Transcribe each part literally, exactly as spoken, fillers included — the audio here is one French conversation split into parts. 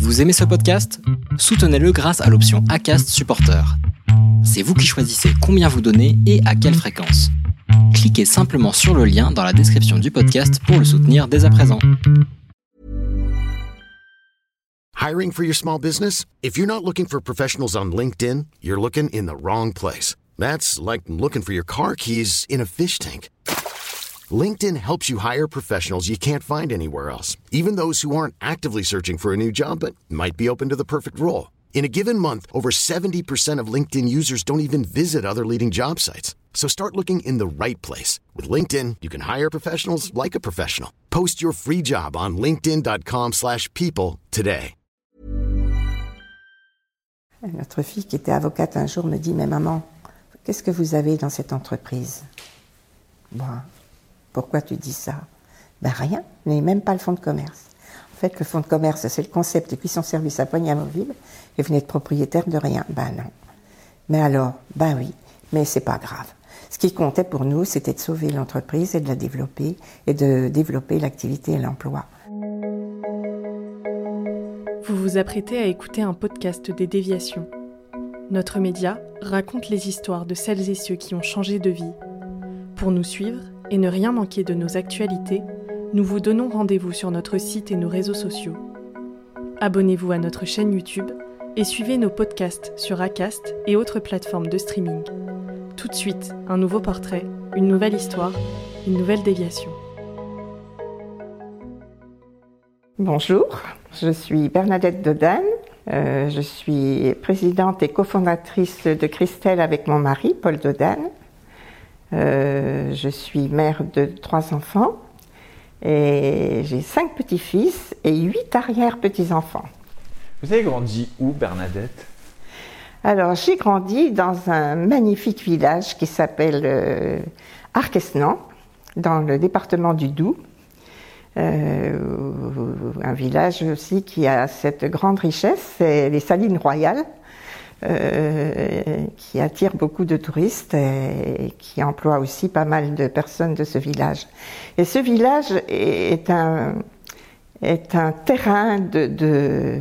Vous aimez ce podcast ? Soutenez-le grâce à l'option Acast Supporter. C'est vous qui choisissez combien vous donnez et à quelle fréquence. Cliquez simplement sur le lien dans la description du podcast pour le soutenir dès à présent. Hiring for your small business? If you're not looking for professionals on LinkedIn, you're looking in the wrong place. That's like looking for your car keys in a fish tank. LinkedIn helps you hire professionals you can't find anywhere else, even those who aren't actively searching for a new job but might be open to the perfect role. In a given month, over seventy percent of LinkedIn users don't even visit other leading job sites. So start looking in the right place. With LinkedIn, you can hire professionals like a professional. Post your free job on linkedin dot com slash people today. Notre fille qui était avocate un jour me dit « Mais maman, qu'est-ce que vous avez dans cette entreprise ?»« Bon, pourquoi tu dis ça ?»« Ben rien, je n'ai même pas le fonds de commerce. En fait, le fonds de commerce, c'est le concept et puis son service à poignée amovible et vous n'êtes propriétaire de rien. » Ben non. Mais alors, ben oui, mais c'est pas grave. Ce qui comptait pour nous, c'était de sauver l'entreprise et de la développer et de développer l'activité et l'emploi. Vous vous apprêtez à écouter un podcast des Déviations. Notre média raconte les histoires de celles et ceux qui ont changé de vie. Pour nous suivre et ne rien manquer de nos actualités, nous vous donnons rendez-vous sur notre site et nos réseaux sociaux. Abonnez-vous à notre chaîne YouTube et suivez nos podcasts sur Acast et autres plateformes de streaming. Tout de suite, un nouveau portrait, une nouvelle histoire, une nouvelle déviation. Bonjour, je suis Bernadette Dodane, euh, je suis présidente et cofondatrice de Christelle avec mon mari, Paul Dodane. Euh, je suis mère de trois enfants et j'ai cinq petits-fils et huit arrière-petits-enfants. Vous avez grandi où, Bernadette ? Alors, j'ai grandi dans un magnifique village qui s'appelle euh, Arquesnan, dans le département du Doubs. Euh, un village aussi qui a cette grande richesse, c'est les Salines Royales, euh, qui attire beaucoup de touristes et, et qui emploie aussi pas mal de personnes de ce village. Et ce village est un, est un terrain de... de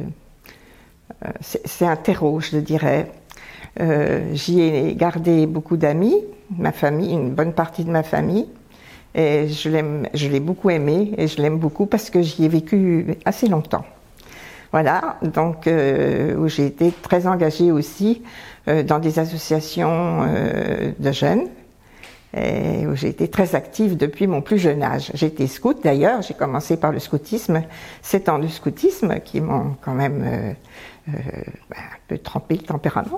c'est, c'est un terreau, je dirais. Euh, j'y ai gardé beaucoup d'amis, ma famille, une bonne partie de ma famille. Et je l'aime, je l'ai beaucoup aimé et je l'aime beaucoup parce que j'y ai vécu assez longtemps. Voilà, donc euh, où j'ai été très engagée aussi euh, dans des associations euh, de jeunes et où j'ai été très active depuis mon plus jeune âge. J'ai été scout d'ailleurs, j'ai commencé par le scoutisme, sept ans de scoutisme qui m'ont quand même euh, euh, ben, un peu trempé le tempérament.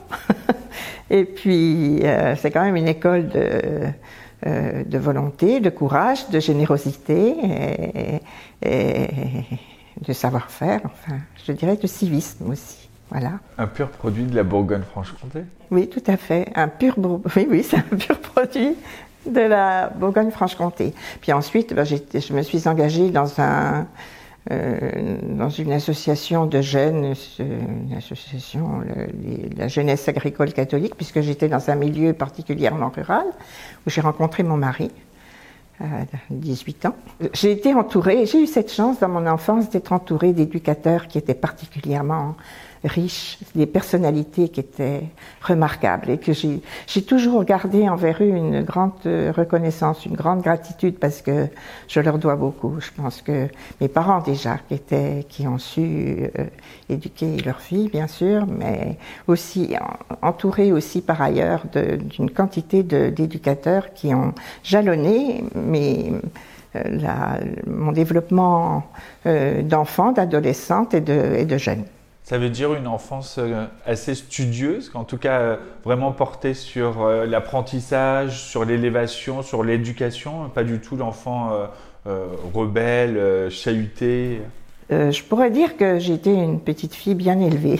Et puis euh, c'est quand même une école de... Euh, de volonté, de courage, de générosité et, et de savoir-faire, enfin, je dirais de civisme aussi. Voilà. Un pur produit de la Bourgogne-Franche-Comté ? Oui, tout à fait. Un pur, oui, oui, c'est un pur produit de la Bourgogne-Franche-Comté. Puis ensuite, ben, j'ai, je me suis engagée dans un, euh, dans une association de jeunes, une association, le, la jeunesse agricole catholique, puisque j'étais dans un milieu particulièrement rural, où j'ai rencontré mon mari, à dix-huit ans. J'ai été entourée, j'ai eu cette chance dans mon enfance d'être entourée d'éducateurs qui étaient particulièrement riches, des personnalités qui étaient remarquables et que j'ai, j'ai toujours gardé envers eux une grande reconnaissance, une grande gratitude parce que je leur dois beaucoup. Je pense que mes parents déjà qui étaient, qui ont su euh, éduquer leurs filles bien sûr, mais aussi en, entourés aussi par ailleurs de, d'une quantité de, d'éducateurs qui ont jalonné mes euh, La, mon développement euh, d'enfant, d'adolescente et de, et de jeune. Ça veut dire une enfance assez studieuse, en tout cas vraiment portée sur l'apprentissage, sur l'élévation, sur l'éducation, pas du tout l'enfant euh, euh, rebelle, euh, chahuté. Euh, je pourrais dire que j'étais une petite fille bien élevée,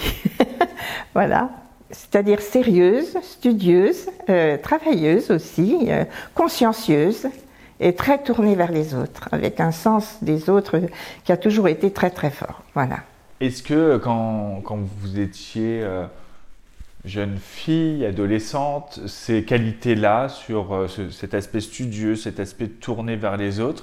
voilà. C'est-à-dire sérieuse, studieuse, euh, travailleuse aussi, euh, consciencieuse et très tournée vers les autres, avec un sens des autres qui a toujours été très très fort, voilà. Est-ce que quand, quand vous étiez euh, jeune fille, adolescente, ces qualités-là, sur euh, ce, cet aspect studieux, cet aspect tourné vers les autres,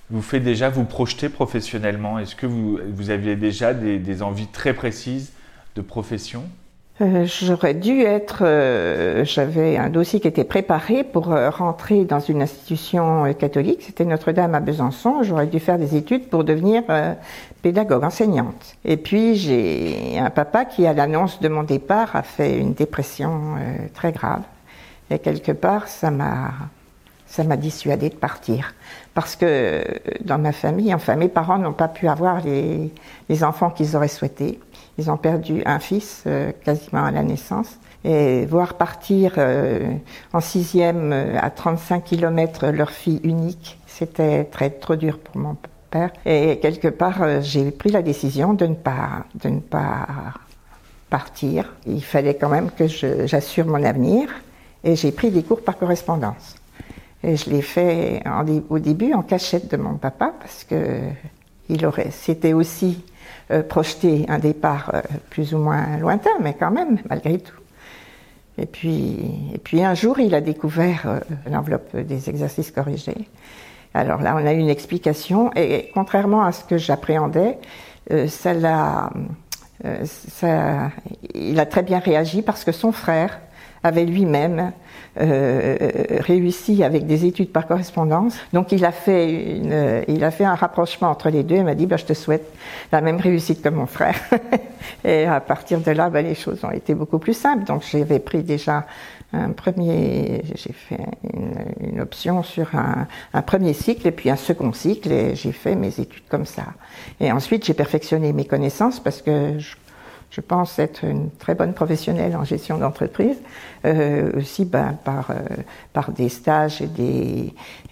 vous fait déjà vous projeter professionnellement? Est-ce que vous, vous aviez déjà des, des envies très précises de profession? Euh, j'aurais dû être, euh, j'avais un dossier qui était préparé pour euh, rentrer dans une institution euh, catholique, c'était Notre-Dame à Besançon. J'aurais dû faire des études pour devenir euh, pédagogue, enseignante. Et puis j'ai un papa qui, à l'annonce de mon départ, a fait une dépression euh, très grave. Et quelque part, ça m'a, ça m'a dissuadée de partir. Parce que dans ma famille, enfin mes parents n'ont pas pu avoir les, les enfants qu'ils auraient souhaités. Ils ont perdu un fils euh, quasiment à la naissance. Et voir partir euh, en sixième euh, à trente-cinq kilomètres leur fille unique, c'était très trop dur pour mon père. Et quelque part, euh, j'ai pris la décision de ne pas, de ne pas partir. Il fallait quand même que je, j'assure mon avenir. Et j'ai pris des cours par correspondance. Et je l'ai fait en, au début en cachette de mon papa parce que il aurait, c'était aussi euh, projeté un départ euh, plus ou moins lointain, mais quand même, malgré tout. Et puis, et puis un jour, il a découvert euh, l'enveloppe des exercices corrigés. Alors là, on a eu une explication, et contrairement à ce que j'appréhendais, euh, ça l'a, euh, ça, il a très bien réagi parce que son frère avait lui-même euh, réussi avec des études par correspondance. Donc il a fait une, il a fait un rapprochement entre les deux. Il m'a dit bah, je te souhaite la même réussite que mon frère. Et à partir de là, bah, les choses ont été beaucoup plus simples. Donc j'avais pris déjà un premier, j'ai fait une, une option sur un, un premier cycle et puis un second cycle et j'ai fait mes études comme ça. Et ensuite j'ai perfectionné mes connaissances parce que je Je pense être une très bonne professionnelle en gestion d'entreprise, euh, aussi ben, par, euh, par des stages et des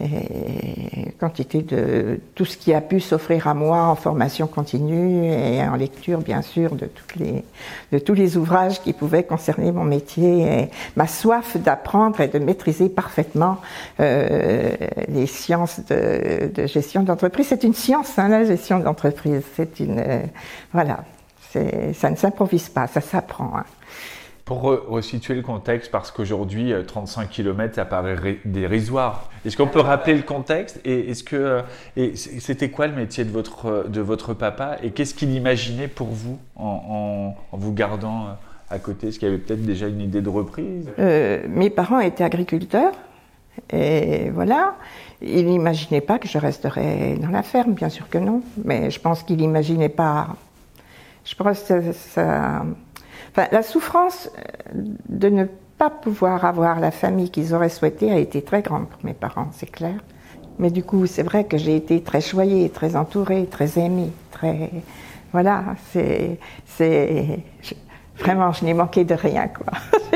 et quantités de tout ce qui a pu s'offrir à moi en formation continue et en lecture, bien sûr, de, toutes les, de tous les ouvrages qui pouvaient concerner mon métier. Et ma soif d'apprendre et de maîtriser parfaitement euh, les sciences de, de gestion d'entreprise. C'est une science, hein, la gestion d'entreprise. C'est une... Euh, voilà. C'est, ça ne s'improvise pas, ça s'apprend. Hein. Pour re- resituer le contexte, parce qu'aujourd'hui, trente-cinq kilomètres, ça paraît ré- dérisoire. Est-ce qu'on peut rappeler le contexte et, est-ce que, et c'était quoi le métier de votre, de votre papa et qu'est-ce qu'il imaginait pour vous en, en, en vous gardant à côté? Est-ce qu'il y avait peut-être déjà une idée de reprise? euh, Mes parents étaient agriculteurs et voilà. Il n'imaginait pas que je resterais dans la ferme, bien sûr que non. Mais je pense qu'il n'imaginait pas... Je pense que ça, ça... Enfin, la souffrance de ne pas pouvoir avoir la famille qu'ils auraient souhaité a été très grande pour mes parents, c'est clair. Mais du coup, c'est vrai que j'ai été très choyée, très entourée, très aimée, très... Voilà, c'est... c'est... Vraiment, je n'ai manqué de rien, quoi.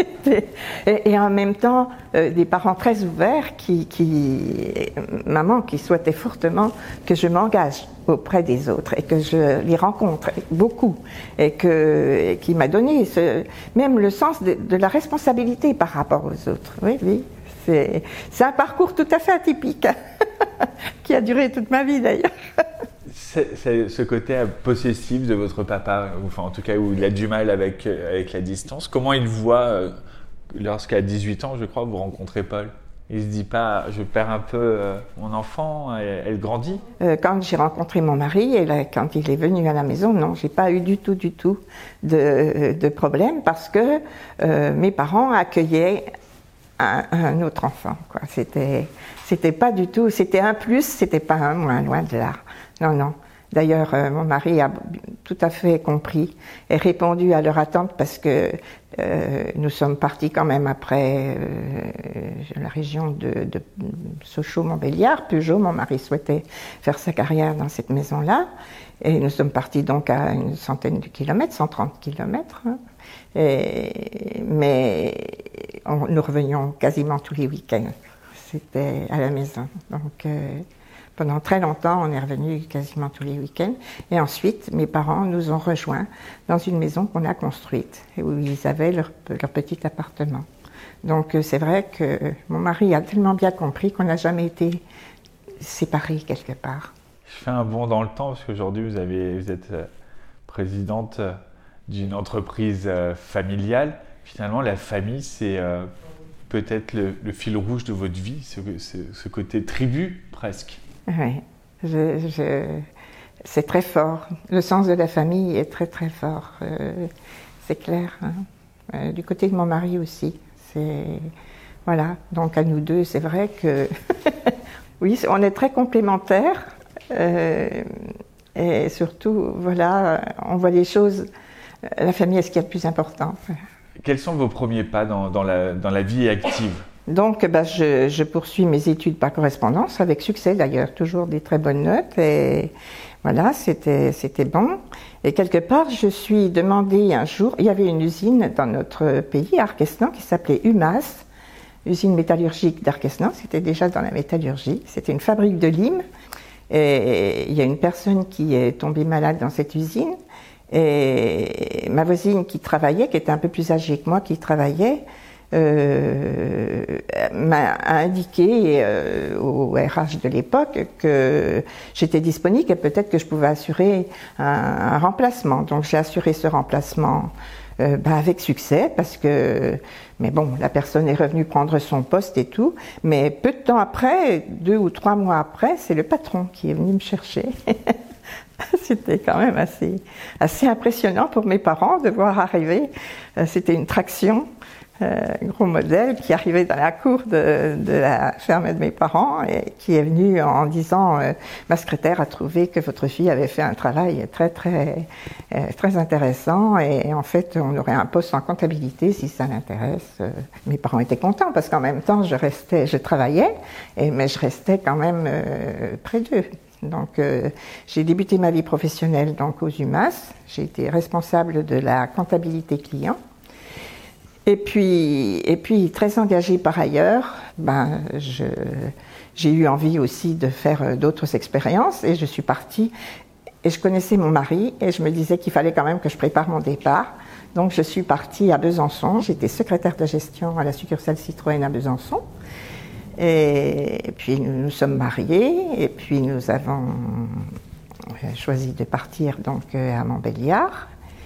et, et en même temps, euh, des parents très ouverts qui, qui, maman, qui souhaitait fortement que je m'engage auprès des autres et que je les rencontre beaucoup et que, et qui m'a donné ce, même le sens de, de la responsabilité par rapport aux autres. Oui, oui, c'est, c'est un parcours tout à fait atypique qui a duré toute ma vie d'ailleurs. C'est, c'est ce côté possessif de votre papa, enfin en tout cas où il a du mal avec, avec la distance. Comment il voit, euh, lorsqu'à dix-huit ans, je crois, vous rencontrez Paul? Il se dit pas, je perds un peu euh, mon enfant, elle, elle grandit? euh, Quand j'ai rencontré mon mari, et là, quand il est venu à la maison, non, j'ai pas eu du tout, du tout de, de problème parce que euh, mes parents accueillaient un, un autre enfant, quoi. C'était, c'était pas du tout, c'était un plus, c'était pas un moins, loin de là. Non, non. D'ailleurs, euh, mon mari a tout à fait compris et répondu à leur attente parce que euh, nous sommes partis quand même après euh, la région de, de Sochaux-Montbéliard. Peugeot, mon mari souhaitait faire sa carrière dans cette maison-là. Et nous sommes partis donc à une centaine de kilomètres, cent trente kilomètres. Hein. Et, mais on, nous revenions quasiment tous les week-ends. C'était à la maison. Donc... Euh, Pendant très longtemps, on est revenu quasiment tous les week-ends. Et ensuite, mes parents nous ont rejoints dans une maison qu'on a construite, où ils avaient leur, leur petit appartement. Donc c'est vrai que mon mari a tellement bien compris qu'on n'a jamais été séparés quelque part. Je fais un bond dans le temps, parce qu'aujourd'hui, vous, avez, vous êtes présidente d'une entreprise familiale. Finalement, la famille, c'est euh, peut-être le, le fil rouge de votre vie, ce, ce, ce côté tribu, presque. Oui, Je, je, c'est très fort. Le sens de la famille est très très fort. Euh, c'est clair. Hein. Euh, du côté de mon mari aussi. C'est voilà. Donc à nous deux, c'est vrai que oui, on est très complémentaires. Euh, et surtout, voilà, on voit les choses. La famille est ce qu'il y a de plus important. Quels sont vos premiers pas dans, dans, la, dans la vie active ? Donc, bah, je, je poursuis mes études par correspondance, avec succès d'ailleurs, toujours des très bonnes notes. Et voilà, c'était, c'était bon. Et quelque part, je suis demandée un jour, il y avait une usine dans notre pays, à Arquesnan, qui s'appelait UMAS, usine métallurgique d'Arquesnan, c'était déjà dans la métallurgie. C'était une fabrique de lime. Et il y a une personne qui est tombée malade dans cette usine. Et ma voisine qui travaillait, qui était un peu plus âgée que moi, qui travaillait, Euh, m'a indiqué euh, au R H de l'époque que j'étais disponible et peut-être que je pouvais assurer un, un remplacement. Donc j'ai assuré ce remplacement euh, bah, avec succès parce que, mais bon, la personne est revenue prendre son poste et tout. Mais peu de temps après, deux ou trois mois après, c'est le patron qui est venu me chercher. C'était quand même assez, assez impressionnant pour mes parents de voir arriver. C'était une traction. Euh, gros modèle qui arrivait dans la cour de, de la ferme de mes parents et qui est venu en disant euh, ma secrétaire a trouvé que votre fille avait fait un travail très très euh, très intéressant et en fait on aurait un poste en comptabilité si ça l'intéresse. Euh, mes parents étaient contents parce qu'en même temps je restais, je travaillais et mais je restais quand même euh, près d'eux. Donc euh, j'ai débuté ma vie professionnelle donc aux UMAS. J'ai été responsable de la comptabilité client. Et puis, et puis, très engagée par ailleurs, ben, je, j'ai eu envie aussi de faire d'autres expériences et je suis partie. Et je connaissais mon mari et je me disais qu'il fallait quand même que je prépare mon départ. Donc je suis partie à Besançon. J'étais secrétaire de gestion à la succursale Citroën à Besançon. Et, et puis nous nous sommes mariés et puis nous avons choisi de partir donc à Montbéliard.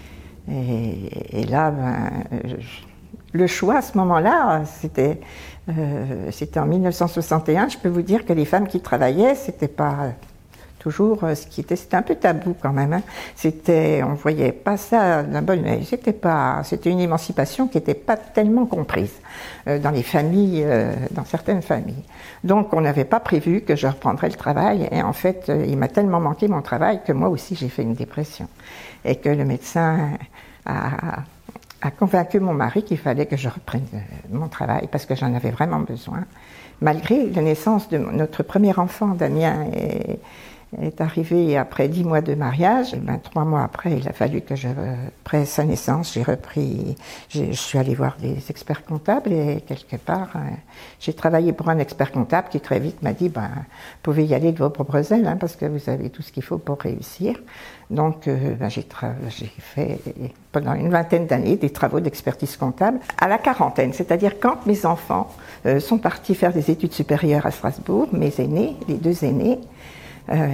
Et, et là, ben, je, le choix à ce moment-là, c'était, euh, c'était en mille neuf cent soixante et un. Je peux vous dire que les femmes qui travaillaient, c'était pas toujours ce qui était, c'était un peu tabou quand même. Hein. C'était, on voyait pas ça d'un bon œil. C'était pas, c'était une émancipation qui n'était pas tellement comprise euh, dans les familles, euh, dans certaines familles. Donc, on n'avait pas prévu que je reprendrais le travail. Et en fait, euh, il m'a tellement manqué mon travail que moi aussi j'ai fait une dépression et que le médecin a a convaincu mon mari qu'il fallait que je reprenne mon travail parce que j'en avais vraiment besoin. Malgré la naissance de notre premier enfant, Damien est, est arrivé après dix mois de mariage. Et ben, trois mois après, il a fallu que je, après sa naissance, j'ai repris, j'ai, je suis allée voir des experts comptables et quelque part, euh, j'ai travaillé pour un expert comptable qui très vite m'a dit, ben, vous pouvez y aller de vos propres ailes hein, parce que vous avez tout ce qu'il faut pour réussir. Donc, euh, ben, j'ai, tra- j'ai fait pendant une vingtaine d'années des travaux d'expertise comptable à la quarantaine, c'est-à-dire quand mes enfants euh, sont partis faire des études supérieures à Strasbourg, mes aînés, les deux aînés, euh,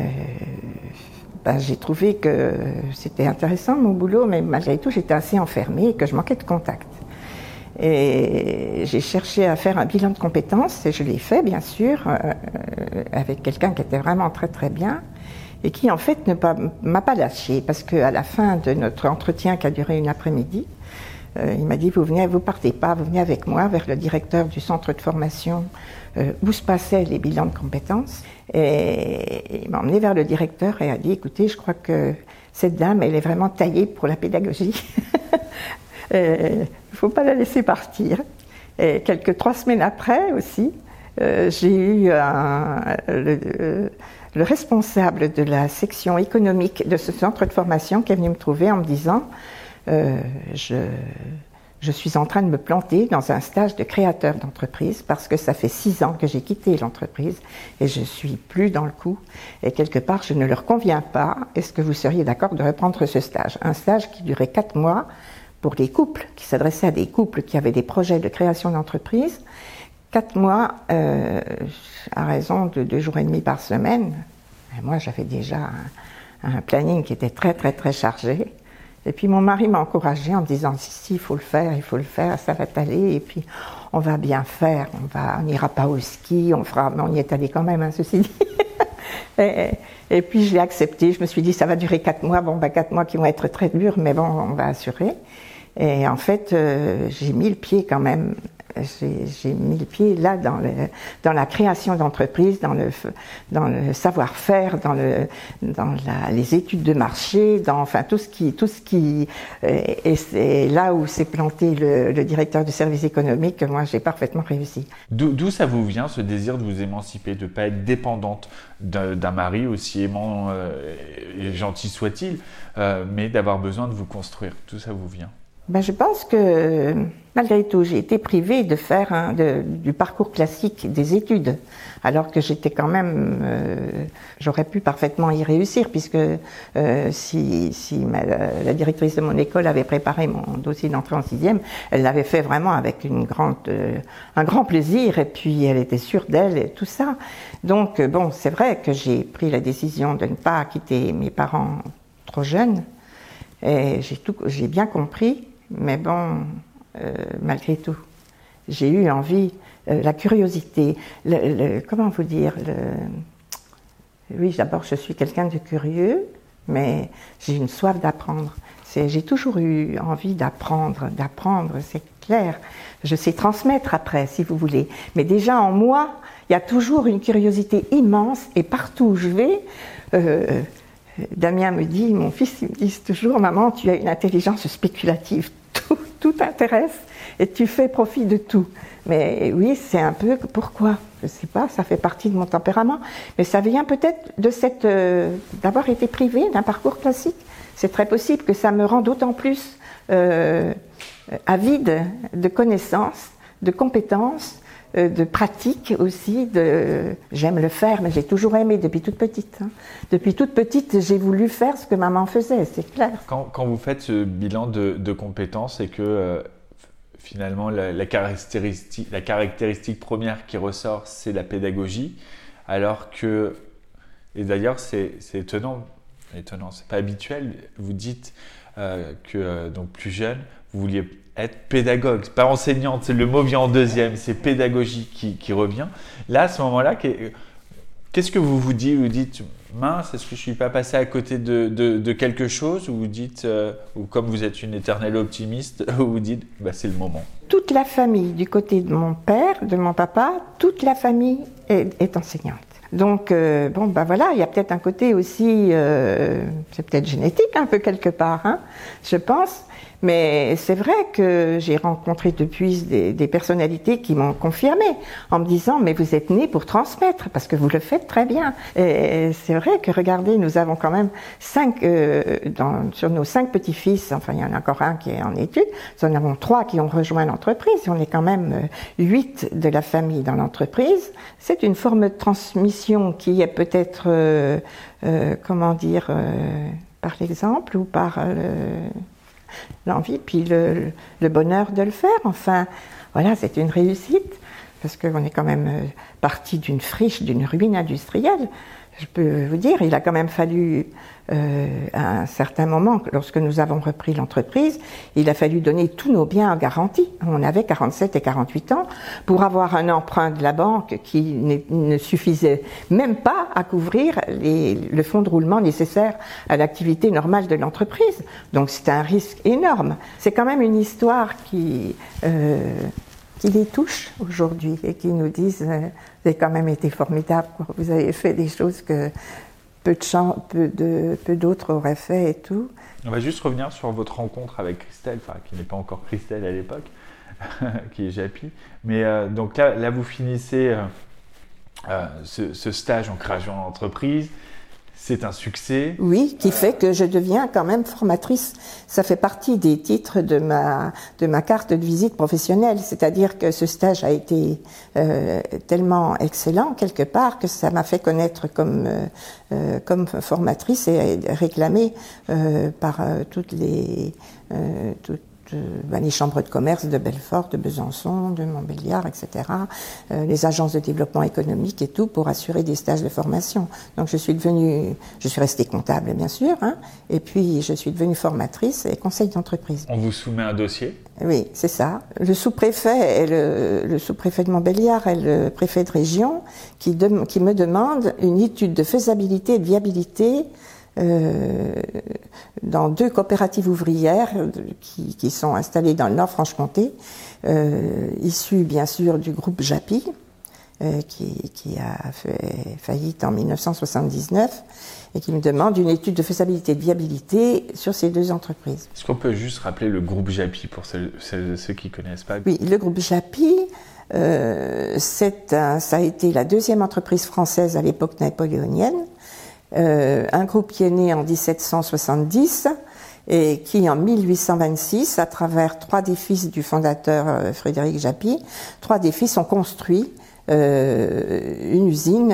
ben, j'ai trouvé que c'était intéressant mon boulot, mais malgré tout, j'étais assez enfermée et que je manquais de contact. Et j'ai cherché à faire un bilan de compétences et je l'ai fait, bien sûr, euh, avec quelqu'un qui était vraiment très très bien. Et qui en fait ne pas, m'a pas lâché parce qu'à la fin de notre entretien qui a duré une après-midi, euh, il m'a dit vous venez, vous partez pas, vous venez avec moi vers le directeur du centre de formation euh, où se passaient les bilans de compétences. Et il m'a emmené vers le directeur et a dit écoutez, je crois que cette dame elle est vraiment taillée pour la pédagogie. Il ne faut pas la laisser partir. Et quelques trois semaines après aussi, euh, j'ai eu un, le, euh, le responsable de la section économique de ce centre de formation qui est venu me trouver en me disant euh, je, je suis en train de me planter dans un stage de créateur d'entreprise parce que ça fait six ans que j'ai quitté l'entreprise et je suis plus dans le coup et quelque part je ne leur conviens pas. Est-ce que vous seriez d'accord de reprendre ce stage? Un stage qui durait quatre mois pour les couples, qui s'adressait à des couples qui avaient des projets de création d'entreprise. Quatre mois euh, à raison de deux jours et demi par semaine. Et moi, j'avais déjà un, un planning qui était très, très, très chargé. Et puis, mon mari m'a encouragée en me disant « Si, si, il faut le faire, il faut le faire, ça va t'aller. Et puis, on va bien faire. On va, on n'ira pas au ski, on fera... » Mais on y est allé quand même, hein, ceci dit. Et, et puis je l'ai accepté, je me suis dit ça va durer quatre mois, bon bah quatre mois qui vont être très durs, mais bon on va assurer. Et en fait euh, j'ai mis le pied quand même, j'ai, j'ai mis le pied là dans, le, dans la création d'entreprises, dans le, dans le savoir-faire, dans, le, dans la, les études de marché, dans enfin tout ce qui, tout ce qui et c'est là où s'est planté le, le directeur du service économique que moi j'ai parfaitement réussi. D'où, d'où ça vous vient ce désir de vous émanciper, de ne pas être dépendante d'un, d'un mari aussi aimant euh, et gentil soit-il, euh, mais d'avoir besoin de vous construire? D'où ça vous vient? Ben, je pense que, malgré tout, j'ai été privée de faire un, de, du parcours classique des études, alors que j'étais quand même, euh, j'aurais pu parfaitement y réussir, puisque euh, si, si ma, la directrice de mon école avait préparé mon dossier d'entrée en sixième, elle l'avait fait vraiment avec une grande, euh, un grand plaisir, et puis elle était sûre d'elle et tout ça. Donc, bon, c'est vrai que j'ai pris la décision de ne pas quitter mes parents trop jeunes, et j'ai, tout, j'ai bien compris. Mais bon, euh, malgré tout, j'ai eu envie, euh, la curiosité, le, le, comment vous dire, le... oui, d'abord je suis quelqu'un de curieux, mais j'ai une soif d'apprendre. C'est, j'ai toujours eu envie d'apprendre, d'apprendre, c'est clair. Je sais transmettre après, si vous voulez. Mais déjà en moi, il y a toujours une curiosité immense, et partout où je vais, euh, Damien me dit, mon fils, il me dit toujours, maman, tu as une intelligence spéculative, tout, tout t'intéresse et tu fais profit de tout. Mais oui, c'est un peu, pourquoi? Je ne sais pas, ça fait partie de mon tempérament, mais ça vient peut-être de cette, euh, d'avoir été privée d'un parcours classique. C'est très possible que ça me rend d'autant plus euh, avide de connaissances, de compétences, de pratique aussi, de... j'aime le faire, mais j'ai toujours aimé depuis toute petite. Hein. Depuis toute petite, j'ai voulu faire ce que maman faisait, c'est clair. Quand, quand vous faites ce bilan de, de compétences et que euh, finalement la, la, caractéristique, la caractéristique première qui ressort, c'est la pédagogie, alors que, et d'ailleurs c'est, c'est étonnant, étonnant, c'est pas habituel, vous dites euh, que euh, donc plus jeune, vous vouliez être pédagogue, pas enseignante, le mot vient en deuxième, c'est pédagogie qui, qui revient. Là, à ce moment-là, qu'est-ce que vous vous dites? Vous dites, mince, est-ce que je ne suis pas passé à côté de, de, de quelque chose? Ou vous dites, euh, ou comme vous êtes une éternelle optimiste, vous vous dites, bah, c'est le moment. Toute la famille, du côté de mon père, de mon papa, toute la famille est, est enseignante. Donc, euh, bon, bah voilà, il y a peut-être un côté aussi, euh, c'est peut-être génétique un peu quelque part, hein, je pense. Mais c'est vrai que j'ai rencontré depuis des, des personnalités qui m'ont confirmé en me disant « mais vous êtes né pour transmettre parce que vous le faites très bien ». Et c'est vrai que regardez, nous avons quand même cinq, euh, dans, sur nos cinq petits-fils, enfin il y en a encore un qui est en études, nous en avons trois qui ont rejoint l'entreprise, on est quand même euh, huit de la famille dans l'entreprise. C'est une forme de transmission qui est peut-être, euh, euh, comment dire, euh, par l'exemple ou par... Euh, l'envie, puis le, le bonheur de le faire. Enfin, voilà, c'est une réussite, parce qu'on est quand même euh, parti d'une friche, d'une ruine industrielle. Je peux vous dire, il a quand même fallu, euh, à un certain moment, lorsque nous avons repris l'entreprise, il a fallu donner tous nos biens en garantie. On avait quarante-sept et quarante-huit ans pour avoir un emprunt de la banque qui ne suffisait même pas à couvrir les, le fonds de roulement nécessaire à l'activité normale de l'entreprise. Donc c'est un risque énorme. C'est quand même une histoire qui... Euh, qui les touchent aujourd'hui et qui nous disent euh, « vous avez quand même été formidable, quoi. Vous avez fait des choses que peu, de chant, peu, de, peu d'autres auraient fait et tout ». On va juste revenir sur votre rencontre avec Christelle, enfin, qui n'est pas encore Christelle à l'époque, qui est Japy. Mais euh, donc là, là, vous finissez euh, euh, ce, ce stage en création d'entreprise. C'est un succès. Oui, qui fait que je deviens quand même formatrice. Ça fait partie des titres de ma de ma carte de visite professionnelle. C'est-à-dire que ce stage a été euh, tellement excellent quelque part que ça m'a fait connaître comme euh, euh, comme formatrice et réclamée euh, par euh, toutes les euh, toutes euh, ben, les chambres de commerce de Belfort, de Besançon, de Montbéliard, et cetera, euh, les agences de développement économique et tout, pour assurer des stages de formation. Donc je suis devenue, je suis restée comptable bien sûr, hein, et puis je suis devenue formatrice et conseil d'entreprise. On vous soumet un dossier ? Oui, c'est ça. Le sous-préfet, est le, le sous-préfet de Montbéliard est le préfet de région qui, de, qui me demande une étude de faisabilité et de viabilité euh, dans deux coopératives ouvrières qui, qui sont installées dans le Nord-Franche-Comté, euh, issues bien sûr du groupe Japy, euh, qui, qui a fait faillite en dix-neuf cent soixante-dix-neuf, et qui me demande une étude de faisabilité et de viabilité sur ces deux entreprises. Est-ce qu'on peut juste rappeler le groupe Japy pour ceux, ceux, ceux qui ne connaissent pas ? Oui, le groupe Japy, euh, c'est un, ça a été la deuxième entreprise française à l'époque napoléonienne, euh, un groupe qui est né en dix-sept cent soixante-dix et qui, en mille huit cent vingt-six, à travers trois des fils du fondateur euh, Frédéric Japy, trois des fils ont construit Euh, une usine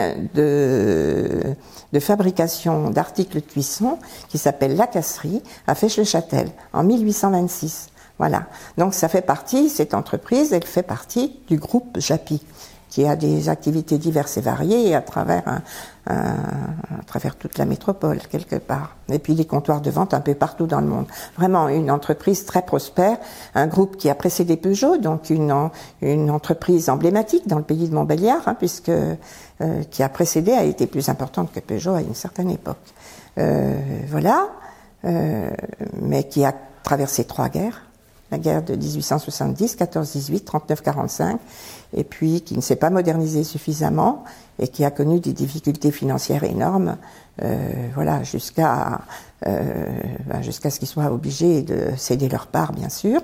de, de fabrication d'articles de cuisson qui s'appelle La Casserie à Fesches-le-Châtel en mille huit cent vingt-six. Voilà. Donc ça fait partie, cette entreprise, elle fait partie du groupe Japy, qui a des activités diverses et variées à travers, un, un, à travers toute la métropole, quelque part. Et puis des comptoirs de vente un peu partout dans le monde. Vraiment une entreprise très prospère, un groupe qui a précédé Peugeot, donc une, une entreprise emblématique dans le pays de Montbéliard, hein, puisque euh, qui a précédé a été plus importante que Peugeot à une certaine époque. Euh, voilà, euh, mais qui a traversé trois guerres. La guerre de dix-huit cent soixante-dix, quatorze dix-huit, trente-neuf quarante-cinq, et puis qui ne s'est pas modernisé suffisamment et qui a connu des difficultés financières énormes, euh, voilà, jusqu'à euh, ben, jusqu'à ce qu'ils soient obligés de céder leur part, bien sûr,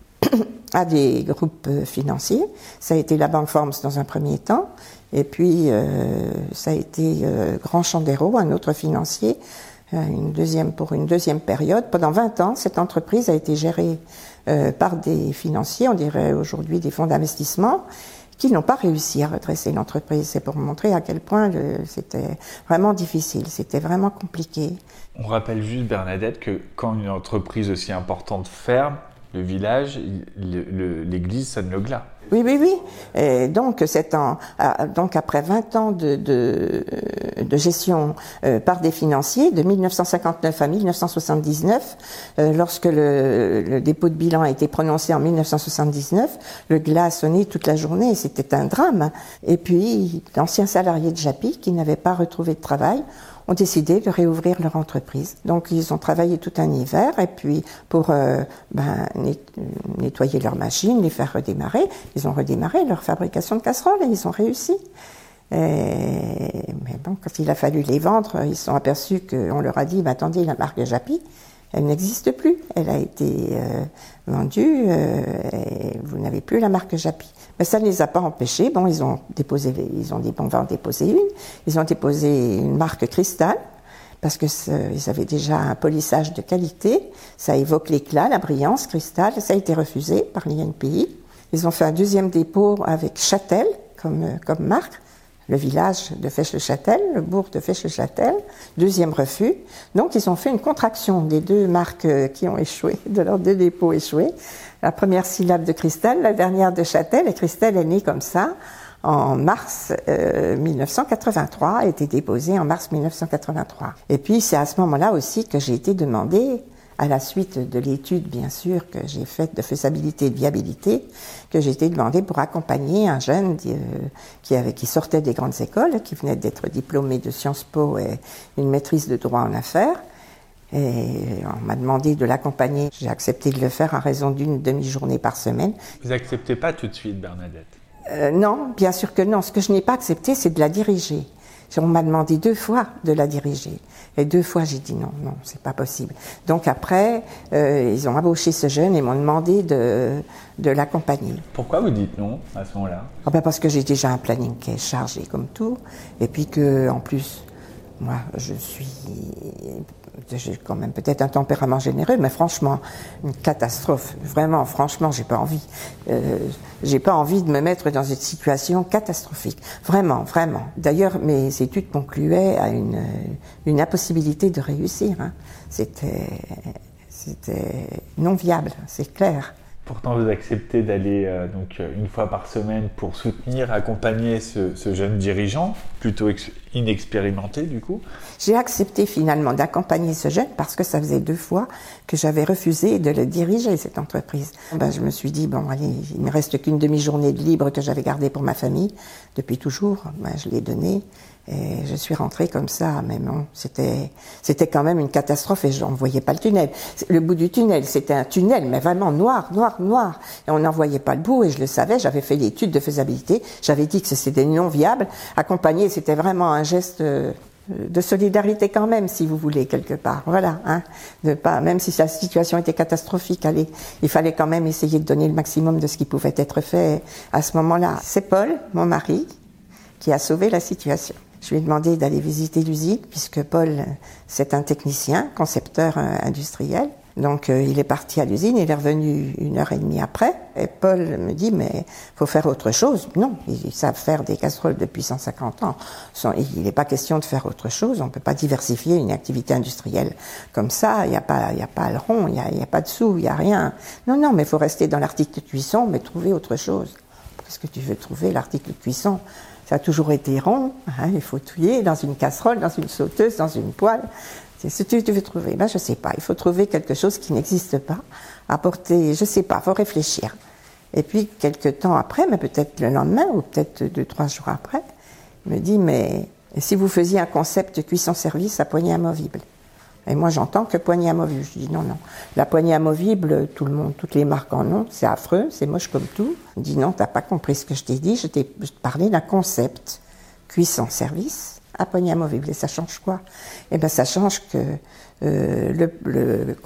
à des groupes financiers. Ça a été la Banque Formes dans un premier temps, et puis euh, ça a été euh, Grand Chandero, un autre financier, une deuxième, pour une deuxième période. Pendant vingt ans, cette entreprise a été gérée euh, par des financiers, on dirait aujourd'hui des fonds d'investissement, qui n'ont pas réussi à redresser l'entreprise. C'est pour montrer à quel point le, c'était vraiment difficile, c'était vraiment compliqué. On rappelle juste, Bernadette, que quand une entreprise aussi importante ferme, le village, le, le, l'église sonne le glas. Oui, oui, oui. Et donc, c'est en, donc après vingt ans de, de, de gestion euh, par des financiers, de mille neuf cent cinquante-neuf à mille neuf cent soixante-dix-neuf, euh, lorsque le, le dépôt de bilan a été prononcé en mille neuf cent soixante-dix-neuf, le glas a sonné toute la journée, c'était un drame. Et puis, d'anciens salariés de Japy qui n'avaient pas retrouvé de travail ont décidé de réouvrir leur entreprise. Donc, ils ont travaillé tout un hiver, et puis pour euh, ben, nettoyer leurs machines, les faire redémarrer, ils ont redémarré leur fabrication de casseroles et ils ont réussi. Et, mais bon, quand il a fallu les vendre, ils se sont aperçus qu'on leur a dit, bah, attendez, la marque Japy, elle n'existe plus. Elle a été euh, vendue euh, et vous n'avez plus la marque Japy. Mais ça ne les a pas empêchés. Bon, ils ont déposé, ils ont dit, bon, on va en déposer une. Ils ont déposé une marque Cristal parce que ils avaient déjà un polissage de qualité. Ça évoque l'éclat, la brillance, Cristal. Ça a été refusé par l'I N P I. Ils ont fait un deuxième dépôt avec Châtel comme, comme marque. Le village de Fesches-le-Châtel, le bourg de Fesches-le-Châtel, deuxième refus. Donc, ils ont fait une contraction des deux marques qui ont échoué, de leurs deux dépôts échoués. La première syllabe de Cristal, la dernière de Châtel, et Cristal est né comme ça en mars euh, mille neuf cent quatre-vingt-trois, a été déposé en mars mille neuf cent quatre-vingt-trois. Et puis, c'est à ce moment-là aussi que j'ai été demandée, à la suite de l'étude, bien sûr, que j'ai faite de faisabilité et de viabilité, que j'ai été demandée pour accompagner un jeune euh, qui, avait, qui sortait des grandes écoles, qui venait d'être diplômé de Sciences Po et une maîtrise de droit en affaires. Et on m'a demandé de l'accompagner. J'ai accepté de le faire à raison d'une demi-journée par semaine. Vous n'acceptez pas tout de suite, Bernadette ? euh, Non, bien sûr que non. Ce que je n'ai pas accepté, c'est de la diriger. On m'a demandé deux fois de la diriger. Et deux fois, j'ai dit non, non, c'est pas possible. Donc après, euh, ils ont embauché ce jeune et m'ont demandé de, de l'accompagner. Pourquoi vous dites non à ce moment-là ? Ah ben parce que j'ai déjà un planning qui est chargé comme tout. Et puis que, en plus, moi, je suis... J'ai quand même peut-être un tempérament généreux, mais franchement, une catastrophe. Vraiment, franchement, j'ai pas envie. Euh, j'ai pas envie de me mettre dans une situation catastrophique. Vraiment, vraiment. D'ailleurs, mes études concluaient à une, une impossibilité de réussir. Hein. C'était, c'était non viable, c'est clair. Pourtant, vous acceptez d'aller euh, donc une fois par semaine pour soutenir, accompagner ce, ce jeune dirigeant, plutôt ex- inexpérimenté du coup. J'ai accepté finalement d'accompagner ce jeune parce que ça faisait deux fois que j'avais refusé de le diriger, cette entreprise. Ben, je me suis dit, bon allez, il ne me reste qu'une demi-journée de libre que j'avais gardée pour ma famille depuis toujours. Ben, je l'ai donnée et je suis rentrée comme ça. Mais bon, c'était, c'était quand même une catastrophe et je n'en voyais pas le tunnel. Le bout du tunnel, c'était un tunnel, mais vraiment noir, noir, noir. Et on n'en voyait pas le bout et je le savais, j'avais fait l'étude de faisabilité, j'avais dit que c'était non viable. Accompagner, c'était vraiment un geste de solidarité quand même, si vous voulez, quelque part. Voilà, hein. De pas, même si la situation était catastrophique, allez, il fallait quand même essayer de donner le maximum de ce qui pouvait être fait à ce moment-là. C'est Paul, mon mari, qui a sauvé la situation. Je lui ai demandé d'aller visiter l'usine, puisque Paul, c'est un technicien, concepteur industriel. Donc euh, il est parti à l'usine, il est revenu une heure et demie après. Et Paul me dit, mais faut faire autre chose. Non, ils savent faire des casseroles depuis cent cinquante ans. Il n'est pas question de faire autre chose. On ne peut pas diversifier une activité industrielle comme ça. Il n'y a pas, il n'y a pas le rond, il n'y a, il n'y a pas de sous, il n'y a rien. Non, non, mais il faut rester dans l'article de cuisson, mais trouver autre chose. Qu'est-ce que tu veux trouver, l'article de cuisson ? Ça a toujours été rond, hein, il faut touiller dans une casserole, dans une sauteuse, dans une poêle. C'est ce que tu veux trouver. Ben, je sais pas. Il faut trouver quelque chose qui n'existe pas. Apporter, je sais pas, faut réfléchir. Et puis, quelques temps après, mais peut-être le lendemain, ou peut-être deux, trois jours après, il me dit, mais si vous faisiez un concept de cuisson-service à poignée amovible? Et moi, j'entends que poignée amovible. Je dis non, non. La poignée amovible, tout le monde, toutes les marques en ont. C'est affreux, c'est moche comme tout. Il dit non, t'as pas compris ce que je t'ai dit. Je t'ai parlé d'un concept cuisson-service à poignée amovible. Et ça change quoi? Eh bien, ça change que euh, le, le, le, le,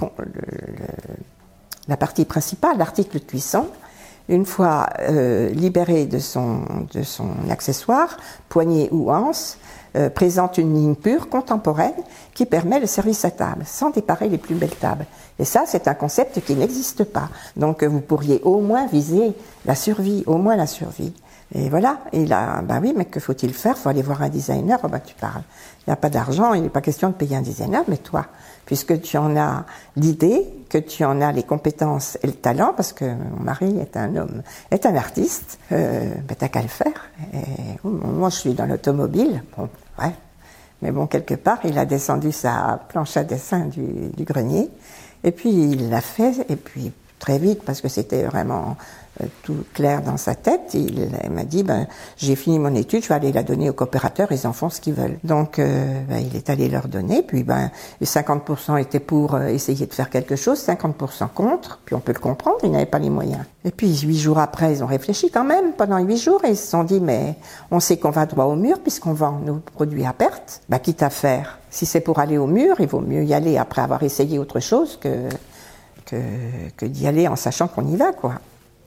la partie principale, l'article de cuisson, une fois euh, libéré de son, de son accessoire, poignée ou anse, euh, présente une ligne pure, contemporaine, qui permet le service à table, sans déparer les plus belles tables. Et ça, c'est un concept qui n'existe pas. Donc, vous pourriez au moins viser la survie, au moins la survie. Et voilà, et là, ben oui, mais que faut-il faire? Il faut aller voir un designer. Oh ben tu parles. Il n'y a pas d'argent, il n'est pas question de payer un designer, mais toi, puisque tu en as l'idée, que tu en as les compétences et le talent, parce que mon mari est un homme, est un artiste, euh, ben t'as qu'à le faire. Et moi, je suis dans l'automobile, bon, ouais. Mais bon, quelque part, il a descendu sa planche à dessin du, du grenier, et puis il l'a fait, et puis très vite, parce que c'était vraiment euh, tout clair dans sa tête, il, il m'a dit, ben, j'ai fini mon étude, je vais aller la donner aux coopérateurs, ils en font ce qu'ils veulent. Donc, euh, ben, il est allé leur donner, puis ben, cinquante pour cent étaient pour euh, essayer de faire quelque chose, cinquante pour cent contre, puis on peut le comprendre, ils n'avaient pas les moyens. Et puis, huit jours après, ils ont réfléchi quand même, pendant huit jours, et ils se sont dit, mais on sait qu'on va droit au mur, puisqu'on vend nos produits à perte, ben, quitte à faire. Si c'est pour aller au mur, il vaut mieux y aller après avoir essayé autre chose que... Que, que d'y aller en sachant qu'on y va, quoi.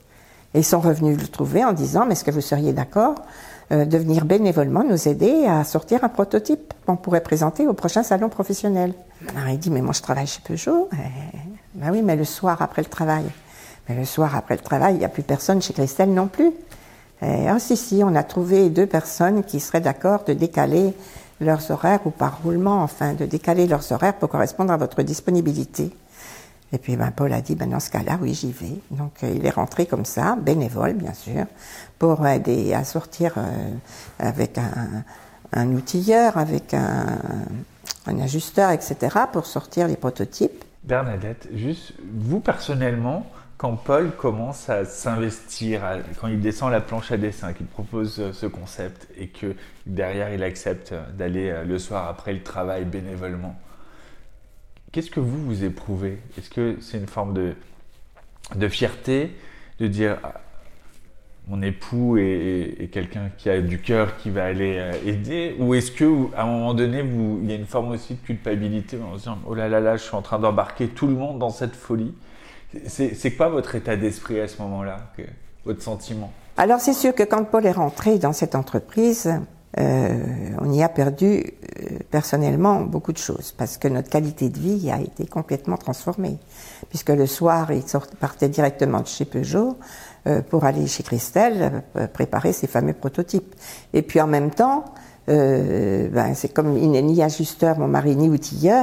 Et ils sont revenus le trouver en disant, mais est-ce que vous seriez d'accord euh, de venir bénévolement nous aider à sortir un prototype qu'on pourrait présenter au prochain salon professionnel? Alors il dit, mais moi je travaille chez Peugeot. Et, ben oui, mais le soir après le travail. Mais le soir après le travail, il n'y a plus personne chez Christelle non plus. Et, ah si, si, on a trouvé deux personnes qui seraient d'accord de décaler leurs horaires, ou par roulement, enfin, de décaler leurs horaires pour correspondre à votre disponibilité. Et puis ben, Paul a dit, ben, dans ce cas-là, oui, j'y vais. Donc euh, il est rentré comme ça, bénévole bien sûr, pour aider à sortir euh, avec un, un outilleur, avec un, un ajusteur, et cetera, pour sortir les prototypes. Bernadette, juste vous personnellement, quand Paul commence à s'investir, à, quand il descend la planche à dessin, qu'il propose ce concept et que derrière il accepte d'aller le soir après le travail bénévolement, qu'est-ce que vous, vous éprouvez? Est-ce que c'est une forme de, de fierté, de dire ah, mon époux est, est, est quelqu'un qui a du cœur, qui va aller aider? Ou est-ce que, à un moment donné, vous, il y a une forme aussi de culpabilité en se disant oh là là là, je suis en train d'embarquer tout le monde dans cette folie? C'est, c'est quoi votre état d'esprit à ce moment-là, que, votre sentiment? Alors c'est sûr que quand Paul est rentré dans cette entreprise, Euh, on y a perdu euh, personnellement beaucoup de choses parce que notre qualité de vie a été complètement transformée puisque le soir il sort, partait directement de chez Peugeot euh, pour aller chez Christelle euh, préparer ses fameux prototypes et puis en même temps euh, ben, c'est comme il n'est ni ajusteur mon mari ni outilleur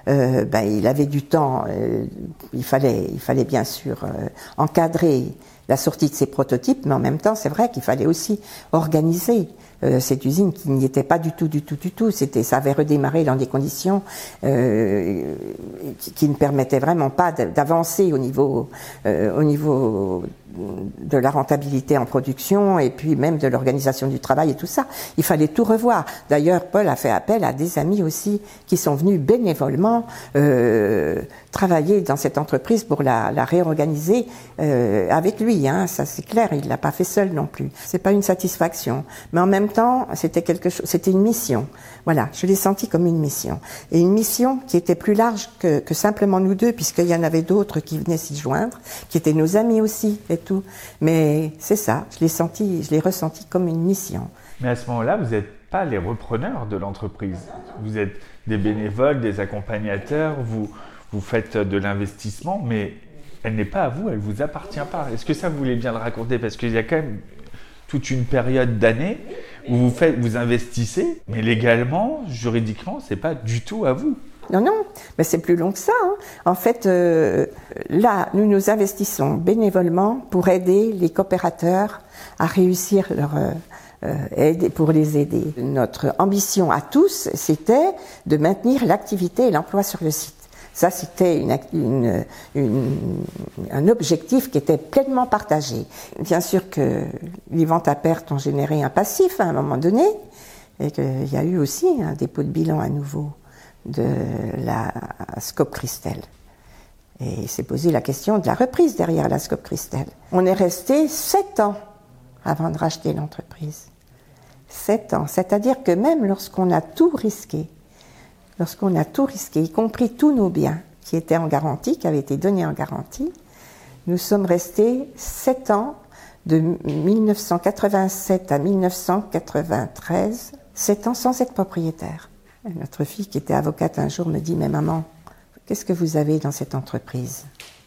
euh, ben, il avait du temps. Euh, il fallait, il fallait bien sûr euh, encadrer la sortie de ces prototypes, mais en même temps, c'est vrai qu'il fallait aussi organiser euh, cette usine qui n'y était pas du tout, du tout, du tout. C'était, ça avait redémarré dans des conditions euh, qui, qui ne permettaient vraiment pas d'avancer au niveau, euh, au niveau de la rentabilité en production et puis même de l'organisation du travail et tout ça. Il fallait tout revoir. D'ailleurs, Paul a fait appel à des amis aussi qui sont venus bénévolement euh, travailler dans cette entreprise pour la, la réorganiser euh, avec lui. Hein. Ça, c'est clair, il l'a pas fait seul non plus. C'est pas une satisfaction, mais en même temps, c'était quelque chose, c'était une mission. Voilà, je l'ai senti comme une mission. Et une mission qui était plus large que, que simplement nous deux, puisqu'il y en avait d'autres qui venaient s'y joindre, qui étaient nos amis aussi et tout. Mais c'est ça, je l'ai senti, je l'ai ressenti comme une mission. Mais à ce moment-là, vous n'êtes pas les repreneurs de l'entreprise. Vous êtes des bénévoles, des accompagnateurs, vous, vous faites de l'investissement, mais elle n'est pas à vous, elle ne vous appartient pas. Est-ce que ça, vous voulez bien le raconter? Parce qu'il y a quand même toute une période d'années où vous, faites, vous investissez, mais légalement, juridiquement, ce n'est pas du tout à vous. Non, non, mais c'est plus long que ça. Hein. En fait, euh, là, nous nous investissons bénévolement pour aider les coopérateurs à réussir leur euh, euh, aide pour les aider. Notre ambition à tous, c'était de maintenir l'activité et l'emploi sur le site. Ça, c'était une, une, une, un objectif qui était pleinement partagé. Bien sûr que les ventes à perte ont généré un passif à un moment donné, et qu'il y a eu aussi un dépôt de bilan à nouveau de la Scope Christel. Et il s'est posé la question de la reprise derrière la Scope Christel. On est resté sept ans avant de racheter l'entreprise. Sept ans. C'est-à-dire que même lorsqu'on a tout risqué, lorsqu'on a tout risqué, y compris tous nos biens qui étaient en garantie, qui avaient été donnés en garantie, nous sommes restés sept ans, de mille neuf cent quatre-vingt-sept à mille neuf cent quatre-vingt-treize, sept ans sans être propriétaire. Notre fille qui était avocate un jour me dit « Mais maman, qu'est-ce que vous avez dans cette entreprise ?»«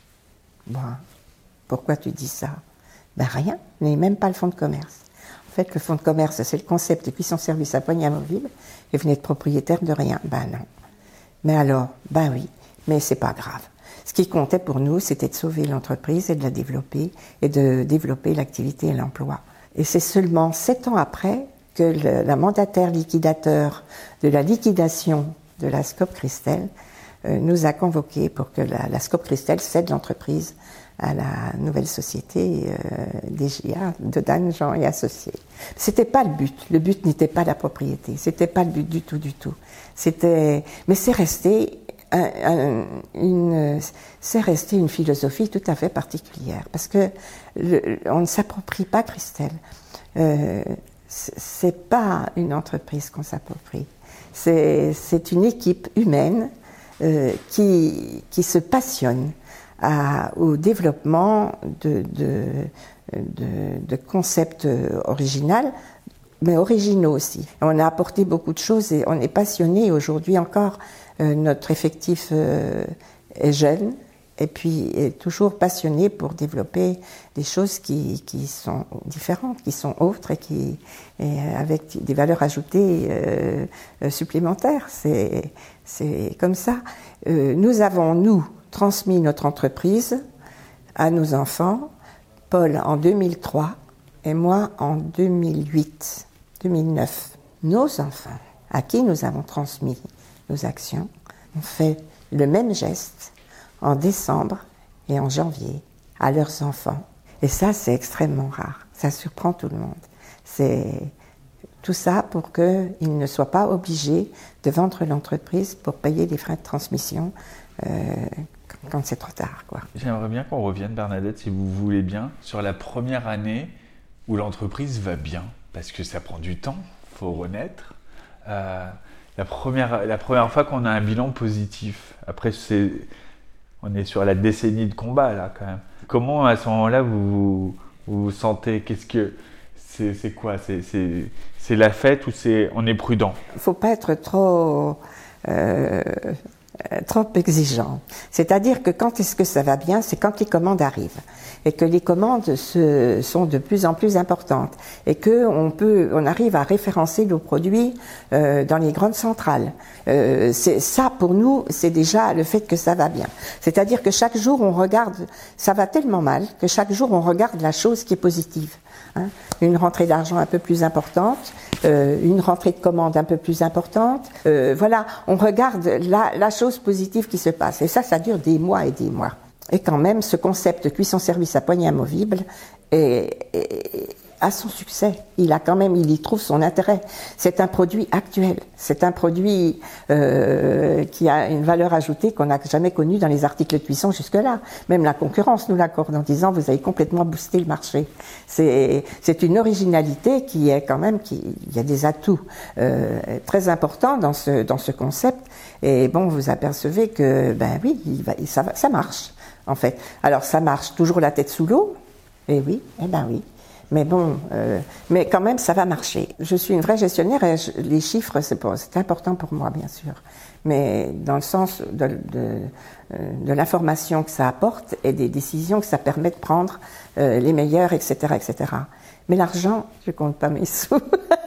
Bon, pourquoi tu dis ça ?»« Ben rien, vous n'avez même pas le fonds de commerce. » En fait, le fonds de commerce, c'est le concept de puissance-service à poignée amovible, et vous n'êtes propriétaire de rien. Ben non. Mais alors, ben oui, mais c'est pas grave. Ce qui comptait pour nous, c'était de sauver l'entreprise et de la développer, et de développer l'activité et l'emploi. Et c'est seulement sept ans après que le, la mandataire liquidateur de la liquidation de la Scope Christel euh, nous a convoqués pour que la, la Scope Christel cède l'entreprise à la nouvelle société euh, D G A, de Dan, Jean et Associés. C'était pas le but. Le but n'était pas la propriété. C'était pas le but du tout, du tout. C'était, mais c'est resté un, un, une, c'est resté une philosophie tout à fait particulière parce que le, on ne s'approprie pas Christel. Euh, c'est pas une entreprise qu'on s'approprie. C'est, c'est une équipe humaine euh, qui, qui se passionne à, au développement de, de, de, de concepts originaux, mais originaux aussi. On a apporté beaucoup de choses et on est passionné. Aujourd'hui encore, euh, notre effectif euh, est jeune et puis est toujours passionné pour développer des choses qui, qui sont différentes, qui sont autres et qui et avec des valeurs ajoutées euh, supplémentaires. C'est, c'est comme ça. Euh, nous avons, nous, transmis notre entreprise à nos enfants, Paul en deux mille trois et moi en deux mille huit, deux mille neuf. Nos enfants, à qui nous avons transmis nos actions, ont fait le même geste en décembre et en janvier à leurs enfants. Et ça, c'est extrêmement rare. Ça surprend tout le monde. C'est tout ça pour qu'ils ne soient pas obligés de vendre l'entreprise pour payer des frais de transmission euh, quand c'est trop tard, quoi. J'aimerais bien qu'on revienne, Bernadette, si vous voulez bien, sur la première année où l'entreprise va bien, parce que ça prend du temps, il faut renaître. Euh, la, première, la première fois qu'on a un bilan positif, après c'est, on est sur la décennie de combat là quand même. Comment à ce moment-là vous vous, vous sentez? Qu'est-ce que c'est, c'est quoi c'est, c'est, c'est la fête ou c'est on est prudent? Il ne faut pas être trop... Euh, euh, trop exigeant. C'est-à-dire que quand est-ce que ça va bien, c'est quand les commandes arrivent et que les commandes se, sont de plus en plus importantes et que on peut, on arrive à référencer nos produits euh, dans les grandes centrales. Euh, c'est ça pour nous, c'est déjà le fait que ça va bien. C'est-à-dire que chaque jour on regarde, ça va tellement mal que chaque jour on regarde la chose qui est positive. Hein, une rentrée d'argent un peu plus importante, euh, une rentrée de commandes un peu plus importante. Euh, voilà, on regarde la, la chose positive qui se passe. Et ça, ça dure des mois et des mois. Et quand même, ce concept cuisson-service à poignée amovible est, est, a son succès. Il a quand même, il y trouve son intérêt. C'est un produit actuel. C'est un produit euh, qui a une valeur ajoutée qu'on n'a jamais connue dans les articles de cuisson jusque-là. Même la concurrence nous l'accorde en disant vous avez complètement boosté le marché. C'est, c'est une originalité qui est quand même, qui, il y a des atouts euh, très importants dans ce dans ce concept. Et bon, vous apercevez que ben oui, il va, ça, ça marche en fait. Alors ça marche toujours la tête sous l'eau. Eh oui, eh ben oui. Mais bon, euh, mais quand même, ça va marcher. Je suis une vraie gestionnaire et je, les chiffres, c'est, pour, c'est important pour moi, bien sûr. Mais dans le sens de, de, de l'information que ça apporte et des décisions que ça permet de prendre euh, les meilleures, et cetera, et cetera. Mais l'argent, je compte pas mes sous.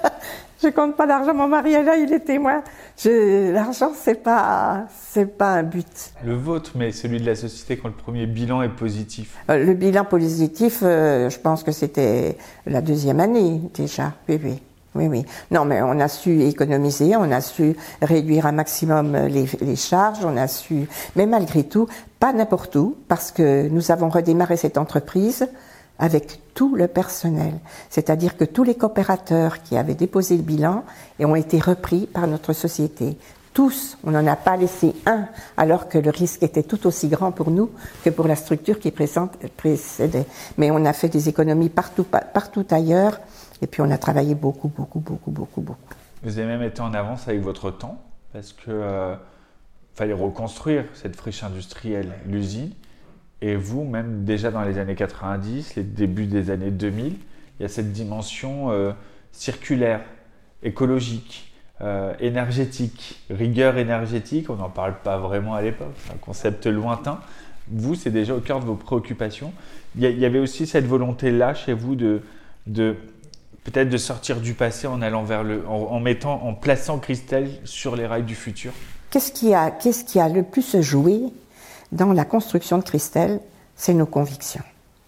Je compte pas l'argent. Mon mari est là, il est témoin. Je, l'argent, c'est pas, c'est pas un but. Le vôtre, mais celui de la société quand le premier bilan est positif. Euh, le bilan positif, euh, je pense que c'était la deuxième année déjà. Oui, oui, oui, oui. Non, mais on a su économiser, on a su réduire un maximum les, les charges, on a su, mais malgré tout, pas n'importe où, parce que nous avons redémarré cette entreprise avec tout le personnel. C'est-à-dire que tous les coopérateurs qui avaient déposé le bilan et ont été repris par notre société. Tous, on n'en a pas laissé un, alors que le risque était tout aussi grand pour nous que pour la structure qui précédait. Mais on a fait des économies partout, partout ailleurs, et puis on a travaillé beaucoup, beaucoup, beaucoup, beaucoup, beaucoup. Vous avez même été en avance avec votre temps, parce que euh, fallait reconstruire cette friche industrielle, l'usine. Et vous, même déjà dans les années quatre-vingt-dix, les débuts des années deux mille, il y a cette dimension euh, circulaire, écologique, euh, énergétique, rigueur énergétique. On n'en parle pas vraiment à l'époque, c'est un concept lointain. Vous, c'est déjà au cœur de vos préoccupations. Il y, a, il y avait aussi cette volonté-là chez vous de, de peut-être de sortir du passé en allant vers le, en, en mettant, en plaçant Christelle sur les rails du futur. Qu'est-ce qui a, qu'est-ce qui a le plus joué dans la construction de Christelle, c'est nos convictions.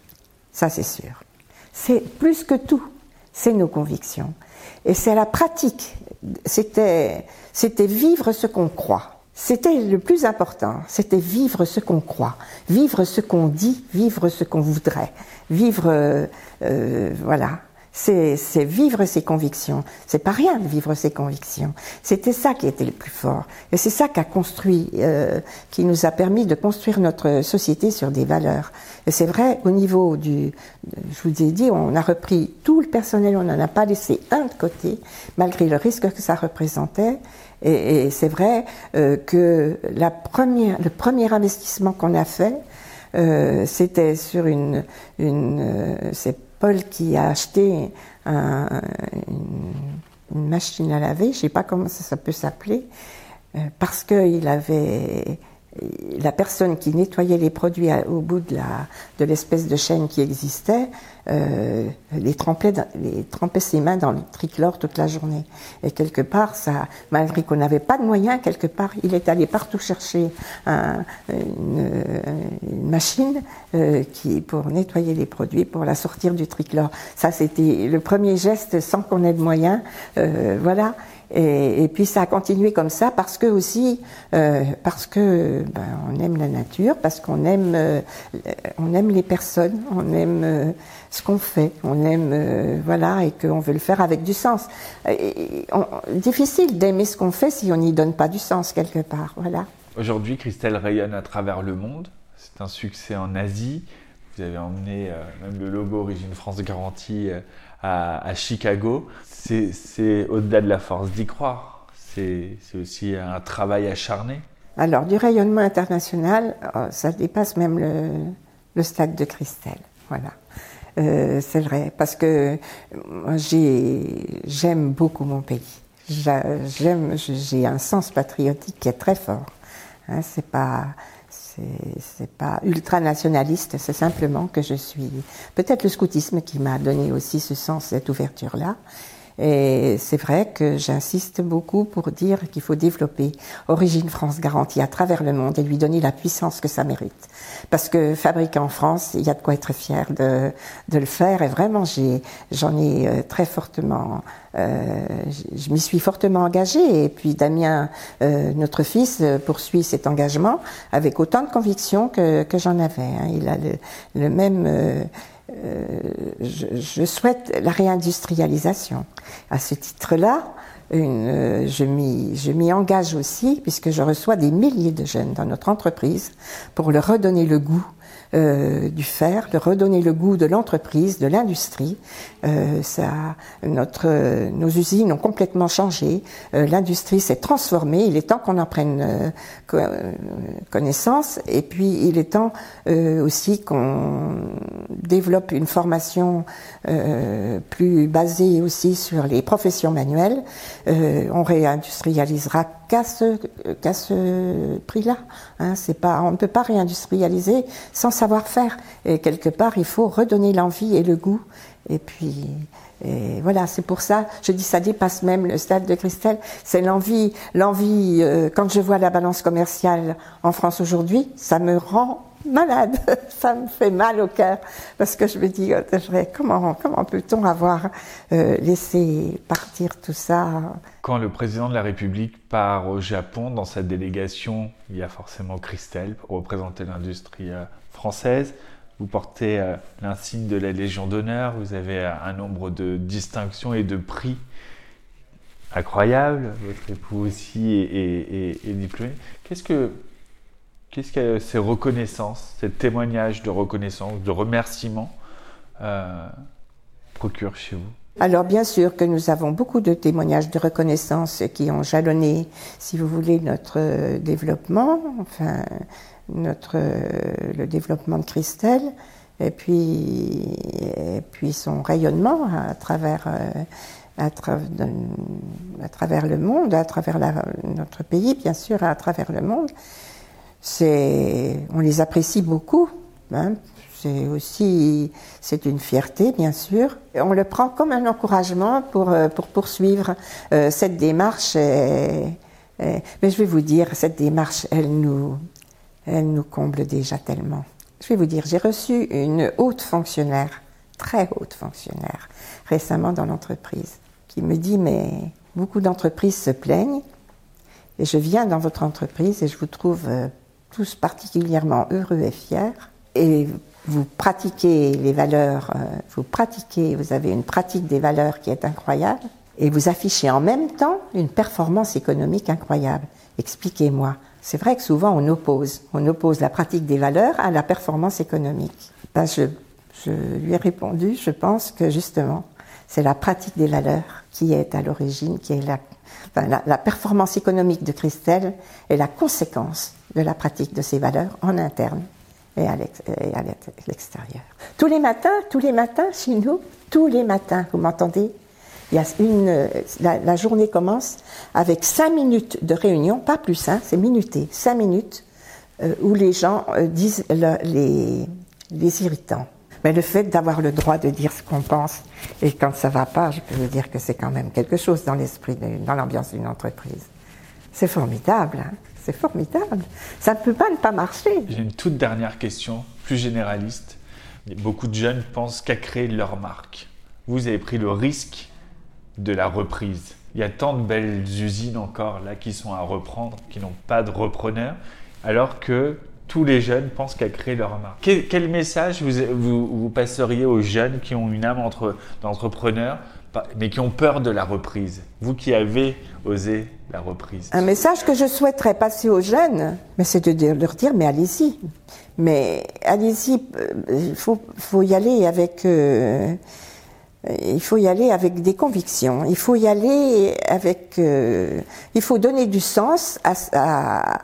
Ça, c'est sûr. C'est plus que tout, c'est nos convictions. Et c'est la pratique. C'était, c'était vivre ce qu'on croit. C'était le plus important. C'était vivre ce qu'on croit. Vivre ce qu'on dit, vivre ce qu'on voudrait. Vivre, euh, euh, voilà. C'est, c'est vivre ses convictions. C'est pas rien de vivre ses convictions. C'était ça qui était le plus fort. Et c'est ça qui a construit, euh, qui nous a permis de construire notre société sur des valeurs. Et c'est vrai, au niveau du, je vous ai dit, on a repris tout le personnel, on n'en a pas laissé un de côté, malgré le risque que ça représentait. Et, et c'est vrai euh, que la première, le premier investissement qu'on a fait, euh, c'était sur une, une, euh, c'est Paul qui a acheté un, une, une machine à laver, je ne sais pas comment ça, ça peut s'appeler, euh, parce qu'il avait la personne qui nettoyait les produits à, au bout de, la, de l'espèce de chaîne qui existait, euh, les, trempait dans, les trempait ses mains dans le trichlore toute la journée. Et quelque part, ça, malgré qu'on n'avait pas de moyens, quelque part, il est allé partout chercher un, une, une machine euh, qui, pour nettoyer les produits, pour la sortir du trichlore. Ça, c'était le premier geste sans qu'on ait de moyens. Euh, voilà. Et, et puis ça a continué comme ça parce que aussi euh, parce que ben, on aime la nature, parce qu'on aime euh, on aime les personnes, on aime euh, ce qu'on fait, on aime euh, voilà, et qu'on veut le faire avec du sens. Et, on, difficile d'aimer ce qu'on fait si on n'y donne pas du sens quelque part. Voilà. Aujourd'hui, Christelle rayonne à travers le monde. C'est un succès en Asie. Vous avez emmené euh, même le logo Origine France Garantie euh, à, à Chicago. C'est, c'est au-delà de la force d'y croire. C'est, c'est aussi un travail acharné. Alors, du rayonnement international, ça dépasse même le, le stade de Christelle. Voilà. Euh, c'est vrai, parce que j'ai, j'aime beaucoup mon pays. J'aime, j'ai un sens patriotique qui est très fort. Hein, c'est pas, c'est, c'est pas ultranationaliste, c'est simplement que je suis... Peut-être le scoutisme qui m'a donné aussi ce sens, cette ouverture-là. Et c'est vrai que j'insiste beaucoup pour dire qu'il faut développer Origine France Garantie à travers le monde et lui donner la puissance que ça mérite. Parce que fabriquer en France, il y a de quoi être fier de, de le faire. Et vraiment, j'ai, j'en ai très fortement, euh, je m'y suis fortement engagée. Et puis Damien, euh, notre fils, poursuit cet engagement avec autant de conviction que, que j'en avais. Hein. Il a le, le même... Euh, Euh, je, je souhaite la réindustrialisation. À ce titre-là, une, euh, je, m'y, je m'y engage aussi, puisque je reçois des milliers de jeunes dans notre entreprise pour leur redonner le goût euh, du faire, leur redonner le goût de l'entreprise, de l'industrie. Euh, ça, notre, euh, nos usines ont complètement changé. Euh, l'industrie s'est transformée. Il est temps qu'on en prenne euh, connaissance. Et puis, il est temps euh, aussi qu'on développe une formation euh, plus basée aussi sur les professions manuelles. Euh, on réindustrialisera qu'à ce, qu'à ce prix-là. Hein, c'est pas, on ne peut pas réindustrialiser sans savoir-faire. Et quelque part, il faut redonner l'envie et le goût. Et puis, et voilà, c'est pour ça, je dis, ça dépasse même le stade de Christelle. C'est l'envie, l'envie. Euh, quand je vois la balance commerciale en France aujourd'hui, ça me rend malade, ça me fait mal au cœur, parce que je me dis, comment, comment peut-on avoir euh, laissé partir tout ça? Quand le président de la République part au Japon, dans sa délégation, il y a forcément Christelle pour représenter l'industrie euh, française. Vous portez euh, l'insigne de la Légion d'honneur, vous avez euh, un nombre de distinctions et de prix incroyables. Votre époux aussi est, est, est, est diplômé. Qu'est-ce que Qu'est-ce que ces reconnaissances, ces témoignages de reconnaissance, de remerciement euh, procurent chez vous? Alors bien sûr que nous avons beaucoup de témoignages de reconnaissance qui ont jalonné, si vous voulez, notre développement, enfin notre le développement de Christelle, et puis et puis son rayonnement à travers à, tra- à travers le monde, à travers la, notre pays, bien sûr, à travers le monde. C'est, on les apprécie beaucoup, hein. C'est aussi, c'est une fierté, bien sûr. On le prend comme un encouragement pour, pour poursuivre euh, cette démarche. Et, et, mais je vais vous dire, cette démarche, elle nous, elle nous comble déjà tellement. Je vais vous dire, j'ai reçu une haute fonctionnaire, très haute fonctionnaire, récemment dans l'entreprise, qui me dit, mais beaucoup d'entreprises se plaignent, et je viens dans votre entreprise et je vous trouve euh, tous particulièrement heureux et fiers, et vous pratiquez les valeurs, euh, vous pratiquez, vous avez une pratique des valeurs qui est incroyable, et vous affichez en même temps une performance économique incroyable. Expliquez-moi. C'est vrai que souvent on oppose, on oppose la pratique des valeurs à la performance économique. Ben je, je lui ai répondu, je pense que justement, c'est la pratique des valeurs qui est à l'origine, qui est la, enfin, la, la performance économique de Christelle est la conséquence de la pratique de ces valeurs en interne et à, l'ex- et à l'extérieur. Tous les matins, tous les matins chez nous, tous les matins, vous m'entendez? Il y a une, la, la journée commence avec cinq minutes de réunion, pas plus, hein, c'est minuté, cinq minutes euh, où les gens euh, disent le, les, les irritants. Mais le fait d'avoir le droit de dire ce qu'on pense, et quand ça va pas, je peux vous dire que c'est quand même quelque chose dans l'esprit, de, dans l'ambiance d'une entreprise. C'est formidable, hein, c'est formidable. Ça ne peut pas ne pas marcher. J'ai une toute dernière question, plus généraliste. Beaucoup de jeunes pensent qu'à créer leur marque. Vous avez pris le risque de la reprise. Il y a tant de belles usines encore là qui sont à reprendre, qui n'ont pas de repreneurs, alors que tous les jeunes pensent qu'à créer leur marque. Quel, quel message vous, vous, vous passeriez aux jeunes qui ont une âme entre, d'entrepreneur, mais qui ont peur de la reprise? Vous qui avez osé la reprise. Un message que je souhaiterais passer aux jeunes, mais c'est de leur dire, mais allez-y. Mais allez-y, il faut, faut y aller avec... Euh, Il faut y aller avec des convictions. Il faut y aller avec. Euh, il faut donner du sens à, à,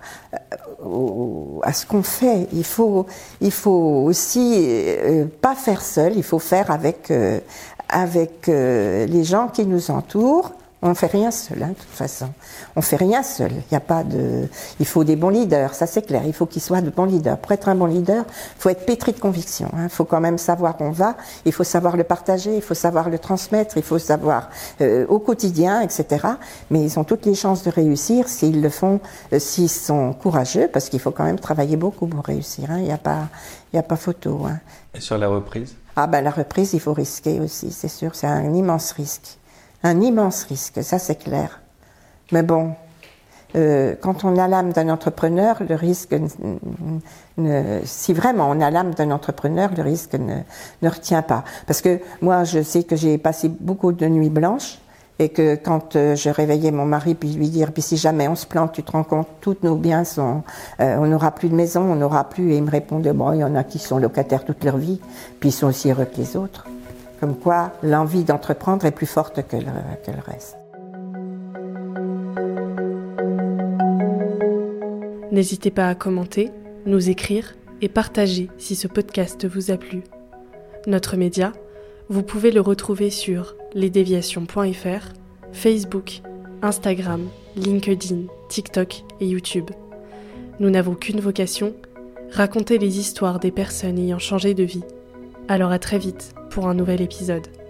à ce qu'on fait. Il faut, il faut aussi euh, pas faire seul. Il faut faire avec euh, avec euh, les gens qui nous entourent, On ne fait rien seul, hein, de toute façon. On ne fait rien seul. Il y a pas de... Il faut des bons leaders, ça c'est clair. Il faut qu'ils soient de bons leaders. Pour être un bon leader, il faut être pétri de conviction. Il hein. faut quand même savoir où on va. Il faut savoir le partager. Il faut savoir le transmettre. Il faut savoir euh, au quotidien, et cetera. Mais ils ont toutes les chances de réussir s'ils le font, euh, s'ils sont courageux, parce qu'il faut quand même travailler beaucoup pour réussir. Hein. Il n'y a pas, il n'y a pas photo. Hein. Et sur la reprise ? Ah ben la reprise, il faut risquer aussi, c'est sûr. C'est un immense risque. Un immense risque, ça c'est clair. Mais bon, euh, quand on a l'âme d'un entrepreneur, le risque, ne, ne, si vraiment on a l'âme d'un entrepreneur, le risque ne, ne retient pas. Parce que moi, je sais que j'ai passé beaucoup de nuits blanches et que quand euh, je réveillais mon mari puis lui dire, puis si jamais on se plante, tu te rends compte, tous nos biens sont, euh, on n'aura plus de maison, on n'aura plus, et il me répondait, bon, il y en a qui sont locataires toute leur vie, puis ils sont aussi heureux que les autres. Comme quoi, l'envie d'entreprendre est plus forte que le, que le reste. N'hésitez pas à commenter, nous écrire et partager si ce podcast vous a plu. Notre média, vous pouvez le retrouver sur lesdéviations point f r, Facebook, Instagram, LinkedIn, TikTok et YouTube. Nous n'avons qu'une vocation, raconter les histoires des personnes ayant changé de vie. Alors à très vite pour un nouvel épisode.